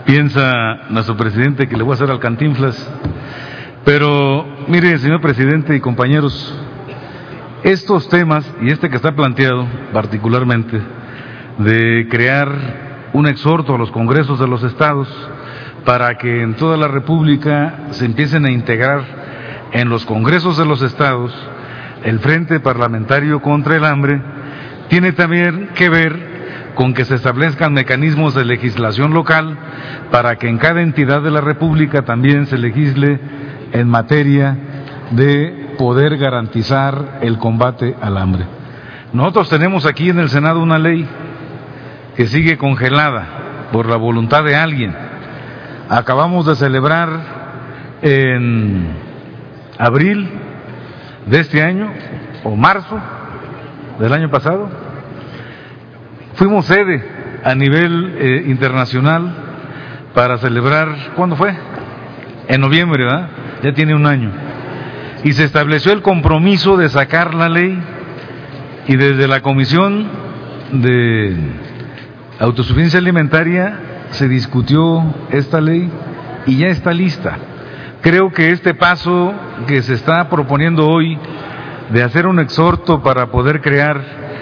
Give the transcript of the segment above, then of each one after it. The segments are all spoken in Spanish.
Piensa nuestro presidente que le voy a hacer al Cantinflas. Pero, mire, señor presidente y compañeros, estos temas, y este que está planteado particularmente, de crear un exhorto a los congresos de los estados para que en toda la República se empiecen a integrar en los congresos de los estados el Frente Parlamentario contra el Hambre, tiene también que ver con que se establezcan mecanismos de legislación local para que en cada entidad de la República también se legisle en materia de poder garantizar el combate al hambre. Nosotros tenemos aquí en el Senado una ley que sigue congelada por la voluntad de alguien. Acabamos de celebrar en abril de este año, o marzo del año pasado, fuimos sede a nivel internacional para celebrar, ¿cuándo fue? En noviembre, ¿verdad? Ya tiene un año. Y se estableció el compromiso de sacar la ley, y desde la Comisión de Autosuficiencia Alimentaria se discutió esta ley y ya está lista. Creo que este paso que se está proponiendo hoy de hacer un exhorto para poder crear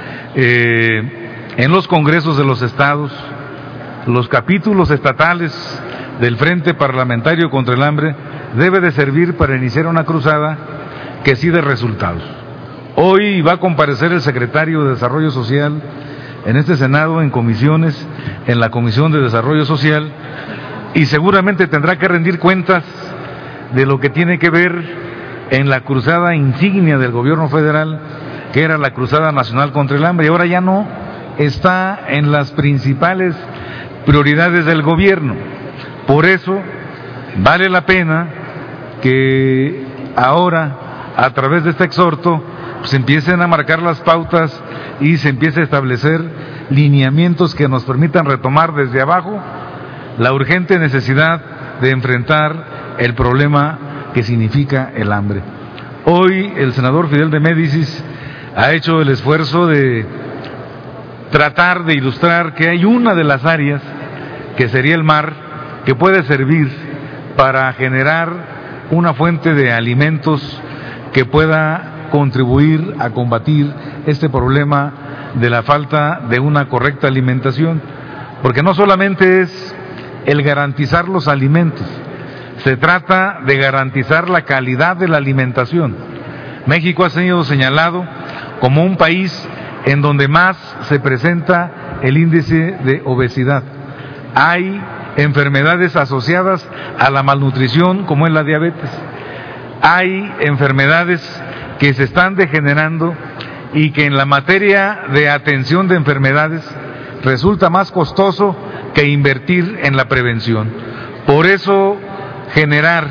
en los congresos de los estados los capítulos estatales del Frente Parlamentario contra el Hambre debe de servir para iniciar una cruzada que sí dé resultados. Hoy va a comparecer el secretario de Desarrollo Social en este Senado en comisiones, en la Comisión de Desarrollo Social, y seguramente tendrá que rendir cuentas de lo que tiene que ver en la cruzada insignia del gobierno federal, que era la Cruzada Nacional contra el Hambre, y ahora ya no está en las principales prioridades del gobierno. Por eso vale la pena que ahora, a través de este exhorto, se empiecen a marcar las pautas y se empiece a establecer lineamientos que nos permitan retomar desde abajo la urgente necesidad de enfrentar el problema que significa el hambre. Hoy el senador Fidel de Médicis ha hecho el esfuerzo de tratar de ilustrar que hay una de las áreas, que sería el mar, que puede servir para generar una fuente de alimentos que pueda contribuir a combatir este problema de la falta de una correcta alimentación, porque no solamente es el garantizar los alimentos, se trata de garantizar la calidad de la alimentación. México ha sido señalado como un país en donde más se presenta el índice de obesidad. Hay enfermedades asociadas a la malnutrición, como es la diabetes. Hay enfermedades que se están degenerando y que en la materia de atención de enfermedades resulta más costoso que invertir en la prevención. Por eso generar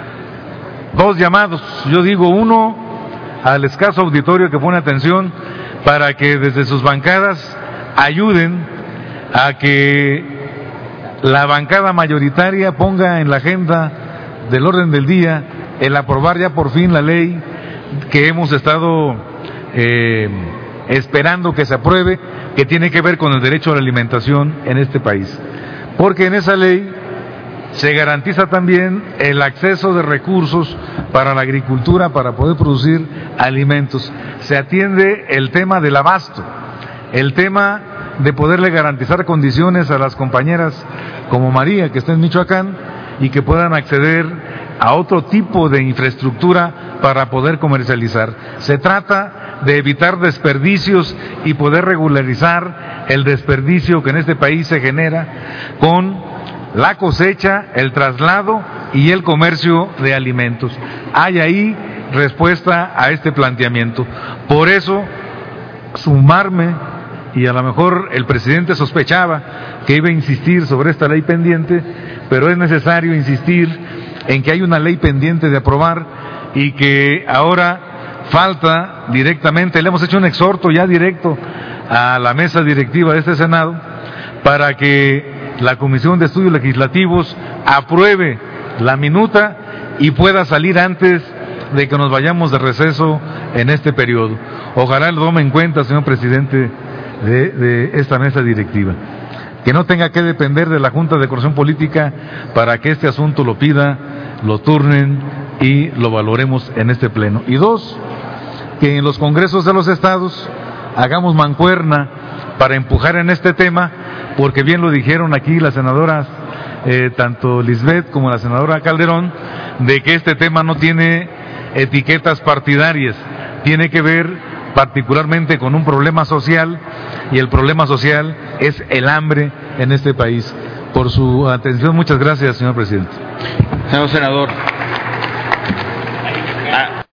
dos llamados, yo digo uno al escaso auditorio que pone atención, para que desde sus bancadas ayuden a que la bancada mayoritaria ponga en la agenda del orden del día el aprobar ya por fin la ley que hemos estado esperando que se apruebe, que tiene que ver con el derecho a la alimentación en este país, porque en esa ley se garantiza también el acceso de recursos para la agricultura para poder producir alimentos. Se atiende el tema del abasto, el tema de poderle garantizar condiciones a las compañeras como María, que está en Michoacán, y que puedan acceder a otro tipo de infraestructura para poder comercializar. Se trata de evitar desperdicios y poder regularizar el desperdicio que en este país se genera con la cosecha, el traslado y el comercio de alimentos. Hay ahí respuesta a este planteamiento. Por eso, sumarme, y a lo mejor el presidente sospechaba que iba a insistir sobre esta ley pendiente, pero es necesario insistir en que hay una ley pendiente de aprobar y que ahora falta directamente, le hemos hecho un exhorto ya directo a la mesa directiva de este Senado para que la Comisión de Estudios Legislativos apruebe la minuta y pueda salir antes de que nos vayamos de receso en este periodo. Ojalá lo tome en cuenta, señor presidente de esta mesa directiva. que no tenga que depender de la Junta de Coordinación Política para que este asunto lo pida, lo turnen y lo valoremos en este pleno. Y dos, que en los congresos de los estados hagamos mancuerna para empujar en este tema, porque bien lo dijeron aquí las senadoras, tanto Lisbeth como la senadora Calderón, de que este tema no tiene etiquetas partidarias, tiene que ver particularmente con un problema social, y el problema social es el hambre en este país. Por su atención, muchas gracias, señor presidente. Señor senador.